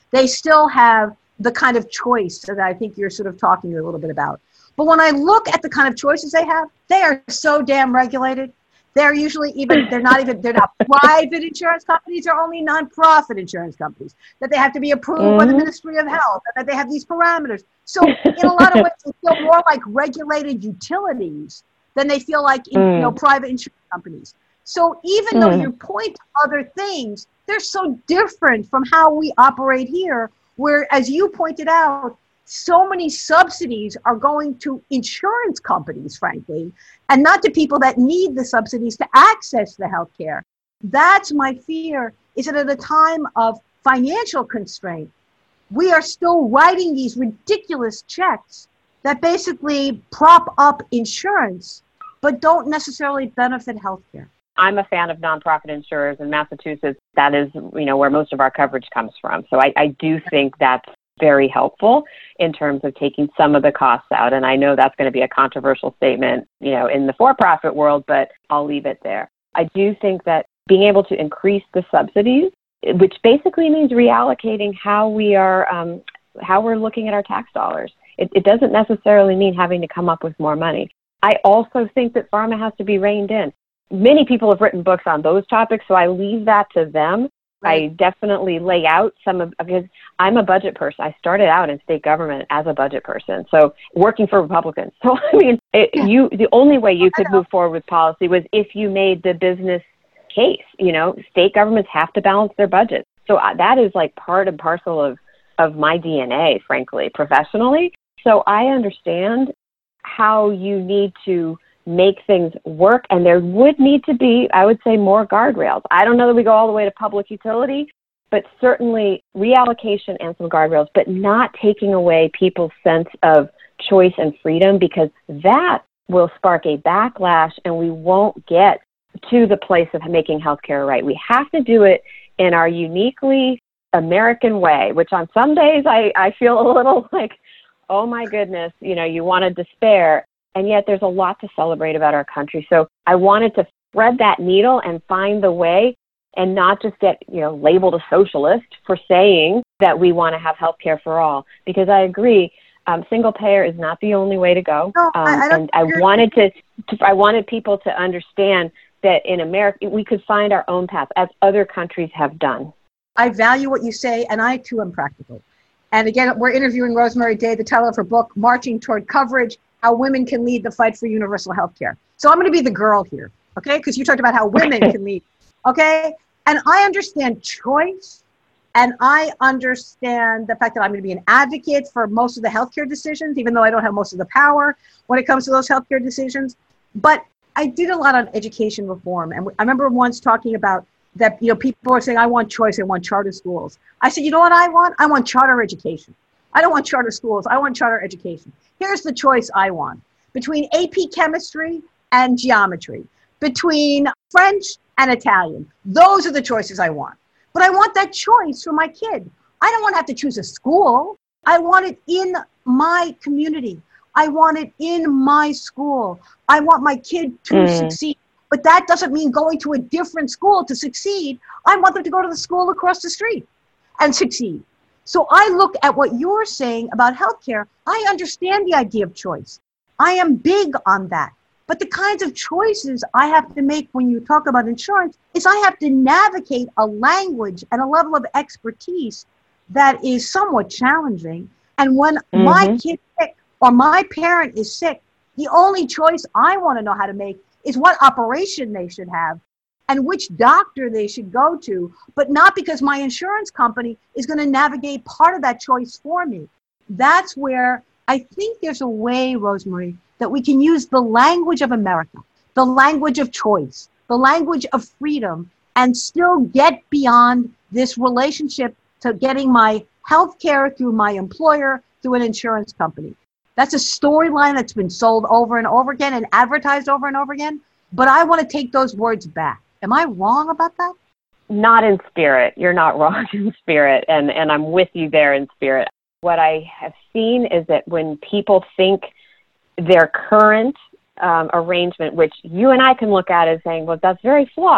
They still have the kind of choice that I think you're sort of talking a little bit about. But when I look at the kind of choices they have, they are so damn regulated. They're usually even, they're not even, they're not private insurance companies, they're only nonprofit insurance companies, that they have to be approved mm-hmm. by the Ministry of Health, and that they have these parameters. So in a lot of ways, they feel more like regulated utilities than they feel like in, mm. you know, private insurance companies. So even mm. though you point to other things, they're so different from how we operate here, where, as you pointed out, so many subsidies are going to insurance companies, frankly, and not to people that need the subsidies to access the healthcare. That's my fear, is that at a time of financial constraint, we are still writing these ridiculous checks that basically prop up insurance, but don't necessarily benefit healthcare. I'm a fan of nonprofit insurers in Massachusetts. That is, you know, where most of our coverage comes from. So I, I do think that's very helpful in terms of taking some of the costs out. And I know that's going to be a controversial statement, you know, in the for-profit world, but I'll leave it there. I do think that being able to increase the subsidies, which basically means reallocating how we are, um, how we're looking at our tax dollars. It, it doesn't necessarily mean having to come up with more money. I also think that pharma has to be reined in. Many people have written books on those topics, so I leave that to them. Right. I definitely lay out some of, because I'm a budget person. I started out in state government as a budget person, so working for Republicans. So, I mean, it, you the only way you could move forward with policy was if you made the business case. You know, state governments have to balance their budgets. So uh, that is like part and parcel of, of my D N A, frankly, professionally. So I understand how you need to make things work, and there would need to be, I would say, more guardrails. I don't know that we go all the way to public utility, but certainly reallocation and some guardrails, but not taking away people's sense of choice and freedom, because that will spark a backlash and we won't get to the place of making healthcare right. We have to do it in our uniquely American way, which on some days I, I feel a little like, oh my goodness, you know, you want to despair. And yet there's a lot to celebrate about our country. So I wanted to thread that needle and find the way, and not just get, you know, labeled a socialist for saying that we want to have health care for all. Because I agree, um, single payer is not the only way to go. No, um, I, I don't and I wanted to, to, I wanted people to understand that in America, we could find our own path, as other countries have done. I value what you say, and I too am practical. And again, we're interviewing Rosemary Day, the title of her book, Marching Toward Coverage: How Women Can Lead the Fight for Universal Health Care. So I'm going to be the girl here, okay? Because you talked about how women can lead, okay? And I understand choice, and I understand the fact that I'm going to be an advocate for most of the healthcare decisions, even though I don't have most of the power when it comes to those healthcare decisions. But I did a lot on education reform, and I remember once talking about that, you know, people are saying, I want choice, I want charter schools. I said, you know what I want? I want charter education. I don't want charter schools, I want charter education. Here's the choice I want. Between A P chemistry and geometry, between French and Italian, those are the choices I want. But I want that choice for my kid. I don't want to have to choose a school. I want it in my community. I want it in my school. I want my kid to mm. succeed. But that doesn't mean going to a different school to succeed. I want them to go to the school across the street and succeed. So I look at what you're saying about healthcare. I understand the idea of choice. I am big on that. But the kinds of choices I have to make when you talk about insurance is I have to navigate a language and a level of expertise that is somewhat challenging. And when mm-hmm. my kid's sick or my parent is sick, the only choice I want to know how to make is what operation they should have and which doctor they should go to, but not because my insurance company is going to navigate part of that choice for me. That's where I think there's a way, Rosemary, that we can use the language of America, the language of choice, the language of freedom, and still get beyond this relationship to getting my health care through my employer, through an insurance company. That's a storyline that's been sold over and over again and advertised over and over again. But I want to take those words back. Am I wrong about that? Not in spirit. You're not wrong in spirit. And, and I'm with you there in spirit. What I have seen is that when people think their current um, arrangement, which you and I can look at as saying, well, that's very flawed.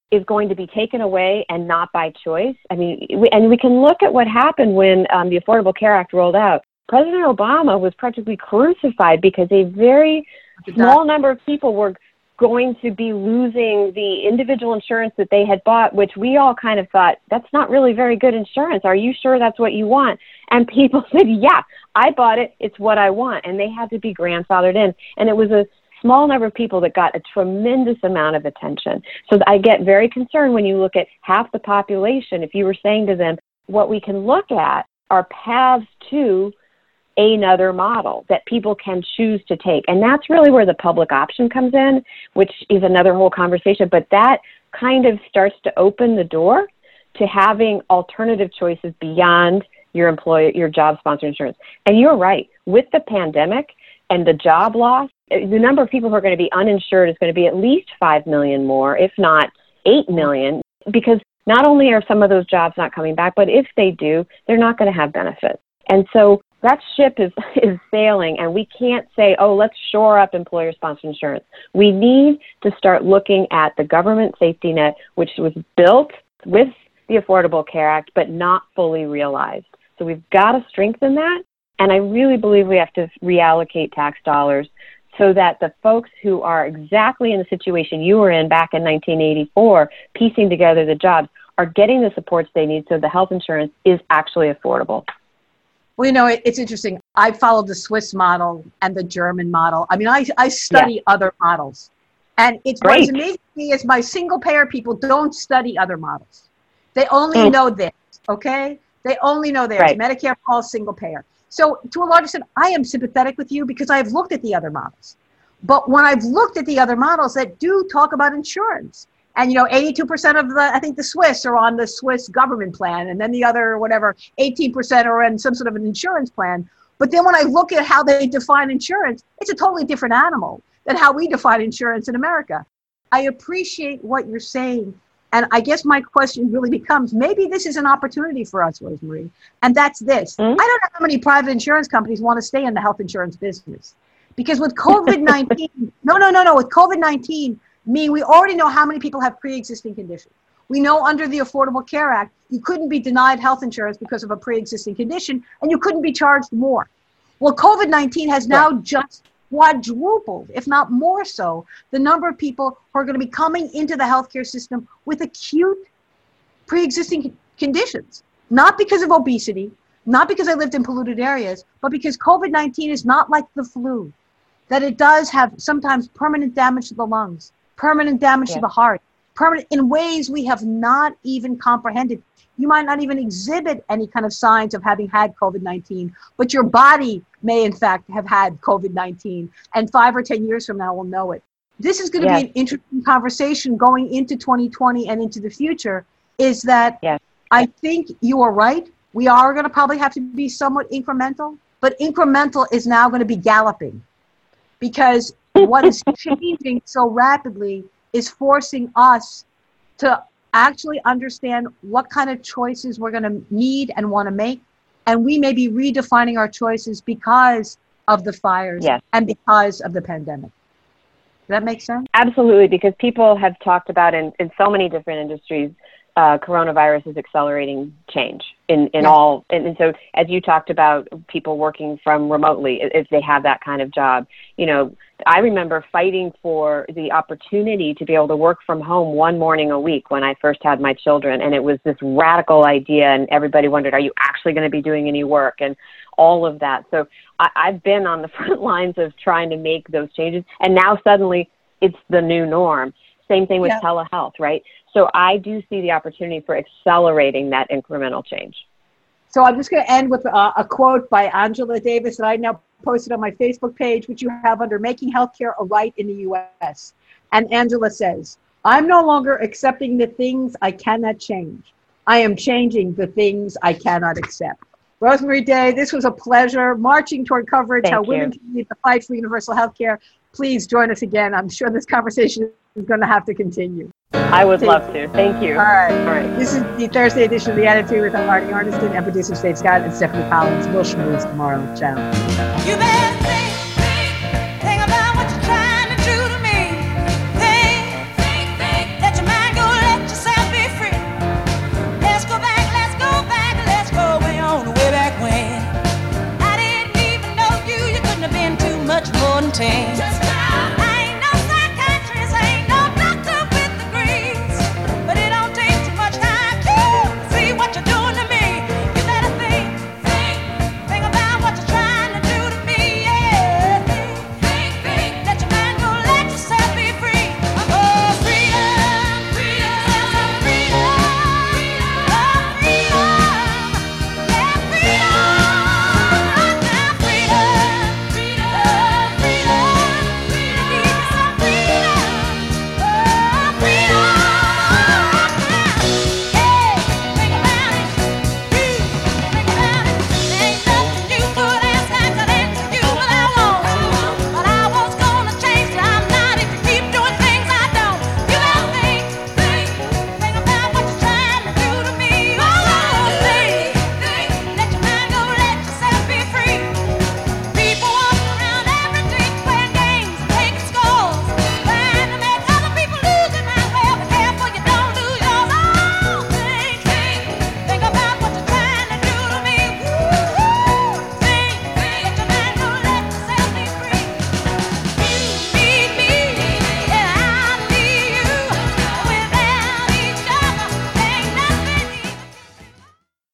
is going to be taken away and not by choice. I mean, we, and we can look at what happened when um, the Affordable Care Act rolled out. President Obama was practically crucified because a very small number of people were going to be losing the individual insurance that they had bought, which we all kind of thought, that's not really very good insurance. Are you sure that's what you want? And people said, yeah, I bought it. It's what I want. And they had to be grandfathered in. And it was a small number of people that got a tremendous amount of attention. So I get very concerned when you look at half the population. If you were saying to them, what we can look at are paths to another model that people can choose to take. And that's really where the public option comes in, which is another whole conversation. But that kind of starts to open the door to having alternative choices beyond your employer, your job sponsored insurance. And you're right, with the pandemic and the job loss, the number of people who are going to be uninsured is going to be at least five million more, if not eight million, because not only are some of those jobs not coming back, but if they do, they're not going to have benefits. And so that ship is, is sailing, and we can't say, oh, let's shore up employer-sponsored insurance. We need to start looking at the government safety net, which was built with the Affordable Care Act, but not fully realized. So we've got to strengthen that, and I really believe we have to reallocate tax dollars so that the folks who are exactly in the situation you were in back in nineteen eighty-four, piecing together the jobs, are getting the supports they need so the health insurance is actually affordable. Well, you know, it, it's interesting. I followed the Swiss model and the German model. I mean, I, I study yeah. other models. And it's Great. what's amazing to me is my single payer people don't study other models. They only mm. know this, okay? They only know theirs. Right. Medicare, all single payer. So to a large extent, I am sympathetic with you because I've looked at the other models. But when I've looked at the other models that do talk about insurance, and, you know, eighty-two percent of the, I think the Swiss are on the Swiss government plan, and then the other, whatever, eighteen percent are in some sort of an insurance plan. But then when I look at how they define insurance, it's a totally different animal than how we define insurance in America. I appreciate what you're saying. And I guess my question really becomes, maybe this is an opportunity for us, Rosemarie. And that's this. Mm-hmm. I don't know how many private insurance companies want to stay in the health insurance business. Because with COVID nineteen, no, no, no, no, with COVID nineteen, mean we already know how many people have pre-existing conditions. We know under the Affordable Care Act, you couldn't be denied health insurance because of a pre-existing condition, and you couldn't be charged more. Well, COVID nineteen has now just quadrupled, if not more so, the number of people who are going to be coming into the healthcare system with acute pre-existing conditions, not because of obesity, not because I lived in polluted areas, but because COVID nineteen is not like the flu, that it does have sometimes permanent damage to the lungs, permanent damage yeah. to the heart, permanent in ways we have not even comprehended. You might not even exhibit any kind of signs of having had COVID nineteen, but your body may in fact have had COVID nineteen, and five or ten years from now we'll know it. This is going to yes. be an interesting conversation going into twenty twenty and into the future, is that yes. I think you are right. We are going to probably have to be somewhat incremental, but incremental is now going to be galloping, because what is changing so rapidly is forcing us to actually understand what kind of choices we're going to need and want to make. And we may be redefining our choices because of the fires yes. and because of the pandemic. Does that make sense? Absolutely, because people have talked about in, in so many different industries, uh, coronavirus is accelerating change in, in yes. all. And, and so as you talked about people working from remotely, if they have that kind of job, you know, I remember fighting for the opportunity to be able to work from home one morning a week when I first had my children. And it was this radical idea, and everybody wondered, are you actually going to be doing any work? And all of that. So I, I've been on the front lines of trying to make those changes. And now suddenly it's the new norm. Same thing with yeah. telehealth, right? So I do see the opportunity for accelerating that incremental change. So I'm just going to end with a, a quote by Angela Davis that I now posted on my Facebook page, which you have under Making Healthcare a Right in the U S. And Angela says, I'm no longer accepting the things I cannot change. I am changing the things I cannot accept. Rosemarie Day, this was a pleasure. Marching toward coverage, Thank how you. women can lead the fight for universal healthcare. Please join us again. I'm sure this conversation is going to have to continue. I would Thank love to. Thank you. All right. All right. This is the Thursday edition of The Attitude with Marty Arniston and producer Steve Scott and Stephanie Collins. We'll see you tomorrow. Ciao. You bet.